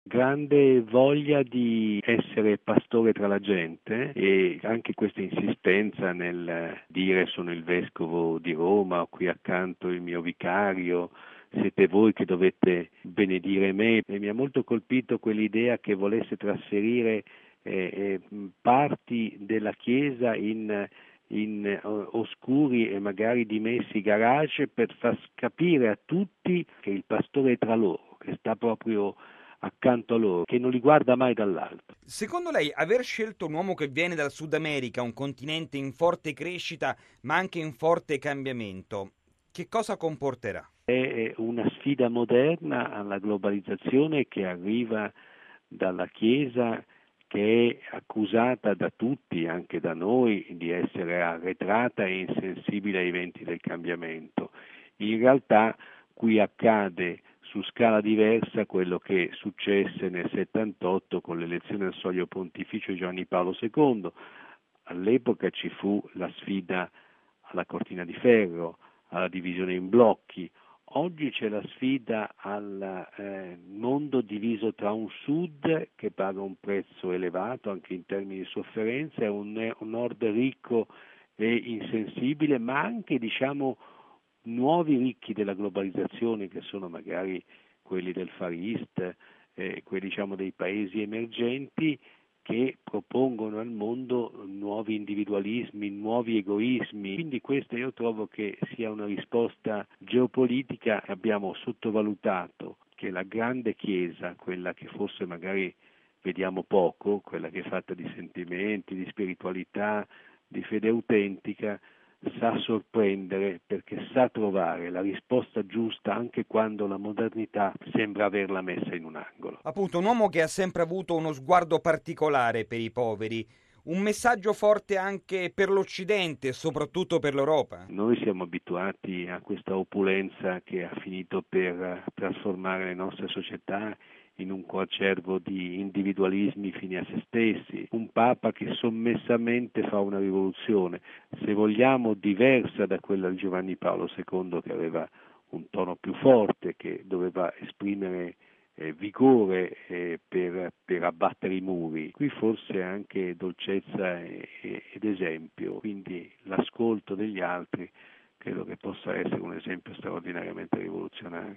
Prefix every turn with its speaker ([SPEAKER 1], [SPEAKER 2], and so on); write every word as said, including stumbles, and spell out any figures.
[SPEAKER 1] Grande voglia di essere pastore tra la gente e anche questa insistenza nel dire sono il vescovo di Roma, ho qui accanto il mio vicario, siete voi che dovete benedire me. E mi ha molto colpito quell'idea che volesse trasferire eh, eh, parti della Chiesa in in eh, oscuri e magari dimessi garage per far capire a tutti che il pastore è tra loro, che sta proprio accanto a loro, che non li guarda mai dall'alto.
[SPEAKER 2] Secondo lei, aver scelto un uomo che viene dal Sud America, un continente in forte crescita ma anche in forte cambiamento, che cosa comporterà?
[SPEAKER 1] È una sfida moderna alla globalizzazione che arriva dalla Chiesa, che è accusata da tutti, anche da noi, di essere arretrata e insensibile ai venti del cambiamento. In realtà qui accade su scala diversa quello che successe nel settantotto con l'elezione al soglio pontificio di Giovanni Paolo secondo. All'epoca ci fu la sfida alla cortina di ferro, alla divisione in blocchi. Oggi c'è la sfida al eh, mondo diviso tra un sud che paga un prezzo elevato anche in termini di sofferenza e un, un nord ricco e insensibile, ma anche diciamo nuovi ricchi della globalizzazione che sono magari quelli del Far East, eh, quelli diciamo dei paesi emergenti che propongono al mondo nuovi individualismi, nuovi egoismi. Quindi questa io trovo che sia una risposta geopolitica. Abbiamo sottovalutato che la grande Chiesa, quella che forse magari vediamo poco, quella che è fatta di sentimenti, di spiritualità, di fede autentica, sa sorprendere perché sa trovare la risposta giusta anche quando la modernità sembra averla messa in un angolo.
[SPEAKER 2] Appunto, un uomo che ha sempre avuto uno sguardo particolare per i poveri, un messaggio forte anche per l'Occidente e soprattutto per l'Europa.
[SPEAKER 1] Noi siamo abituati a questa opulenza che ha finito per trasformare le nostre società in un coacervo di individualismi fini a se stessi, un Papa che sommessamente fa una rivoluzione, se vogliamo diversa da quella di Giovanni Paolo secondo, che aveva un tono più forte, che doveva esprimere eh, vigore eh, per, per abbattere i muri. Qui forse anche dolcezza e, e, ed esempio, quindi l'ascolto degli altri credo che possa essere un esempio straordinariamente rivoluzionario.